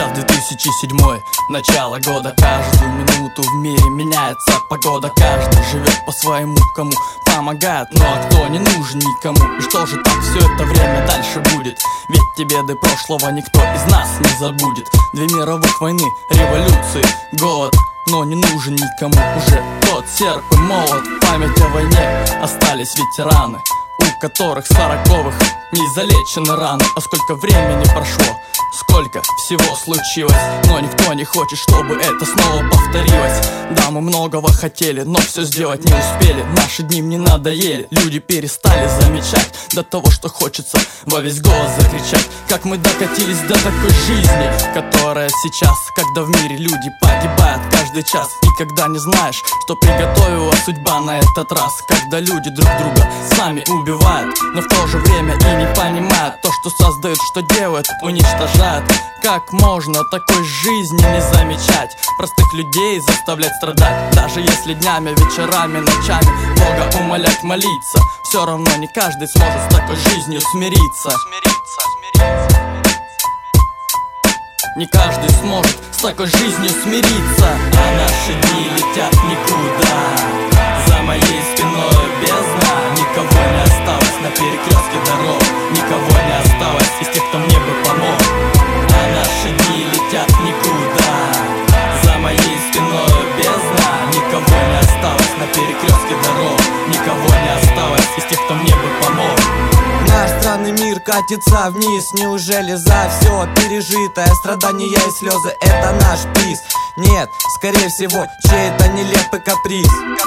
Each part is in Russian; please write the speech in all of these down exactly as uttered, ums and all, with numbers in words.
Сейчас две тысячи седьмой, начало года. Каждую минуту в мире меняется погода. Каждый живет по-своему, кому помогает, ну а кто не нужен никому. И что же так все это время дальше будет? Ведь те беды прошлого никто из нас не забудет. Две мировых войны, революции, голод, но не нужен никому уже тот серп и молот. Память о войне, остались ветераны, у которых сороковых не залечены раны. А сколько времени прошло, сколько всего случилось, но никто не хочет, чтобы это снова повторилось. Да, мы многого хотели, но все сделать не успели. Наши дни мне надоели, люди перестали замечать до того, что хочется во весь голос закричать. Как мы докатились до такой жизни, которая сейчас, когда в мире люди погибают каждый час. И когда не знаешь, что приготовила судьба на этот раз. Когда люди друг друга сами убивают, но в то же время и не понимают то, что создают, что делают, уничтожают. Как можно такой жизни не замечать? Простых людей заставлять страдать, даже если днями, вечерами, ночами Бога умолять, молиться. Все равно не каждый сможет с такой жизнью смириться. Не каждый сможет с такой жизнью смириться. А наши дни летят никуда. За моей спиной бездна. Никого не осталось на перекрестке дорог. Никого не осталось из тех, кто мне бы помог. А наши дни летят никуда. За моей спиной бездна. Никого не осталось на перекрестке дорог. Никого не осталось из тех, кто мне бы помог. Наш странный мир катится вниз. Неужели за все пережитое страдания и слезы это наш приз? Нет, скорее всего, чей-то нелепый каприз.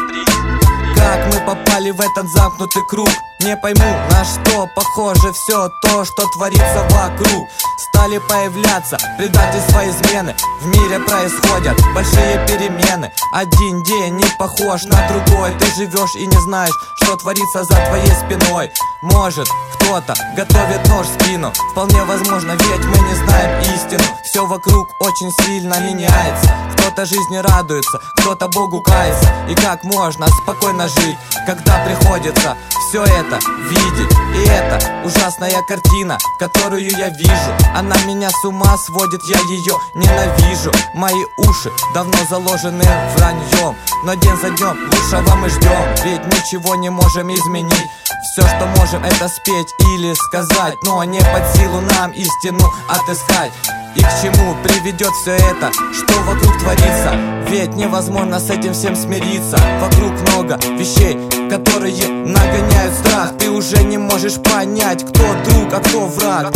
Как мы попали в этот замкнутый круг? Не пойму, на что похоже все то, что творится вокруг. Стали появляться предательства, измены. В мире происходят большие перемены. Один день не похож на другой. Ты живешь и не знаешь, что творится за твоей спиной. Может, кто-то готовит нож в спину. Вполне возможно, ведь мы не знаем истину. Все вокруг очень сильно меняется. Кто-то жизни радуется, кто-то Богу кается. И как можно спокойно жить, когда приходится все это видеть? И это ужасная картина, которую я вижу. Она меня с ума сводит, я ее ненавижу. Мои уши давно заложены враньем, но день за днем лучшего мы ждем. Ведь ничего не можем изменить. Все, что можем, это спеть или сказать, но не под силу нам истину отыскать. И к чему приведет все это, что вокруг творится? Ведь невозможно с этим всем смириться. Вокруг много вещей, которые нагоняют страх. Ты уже не можешь понять, кто друг, а кто враг.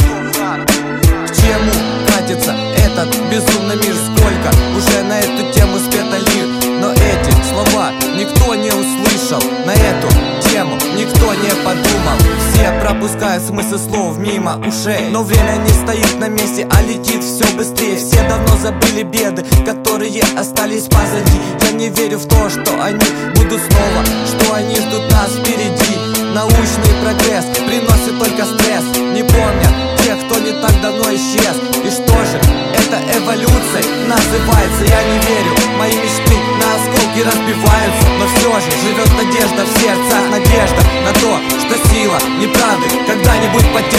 К чему катится этот безумный мир? Сколько уже на эту тему спета лир, но эти слова никто не услышал. На эту тему никто не подумал. Все пропускают смысл слов мимо ушей. Но время не стоит на месте, а летит все быстрее. Все давно забыли беды, которые остались позади. Я не верю в то, что они будут снова, что они ждут нас впереди. Научный прогресс приносит только стресс. Не помнят тех, кто не так давно исчез. И что же это эволюцией называется? Я не верю, мои мечты на осколки разбиваются. Но все же живет надежда в сердцах. Надежда на то, что сила неправды когда-нибудь потеряется.